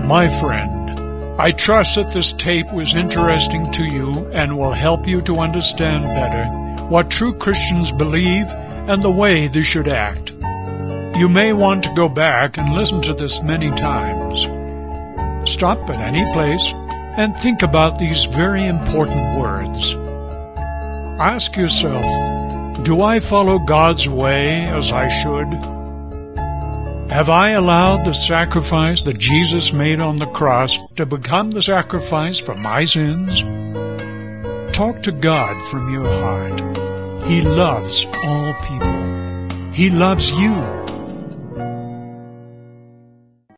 My friend, I trust that this tape was interesting to you and will help you to understand better what true Christians believe and the way they should act. You may want to go back and listen to this many times. Stop at any place and think about these very important words. Ask yourself, do I follow God's way as I should? Have I allowed the sacrifice that Jesus made on the cross to become the sacrifice for my sins? Talk to God from your heart. He loves all people. He loves you.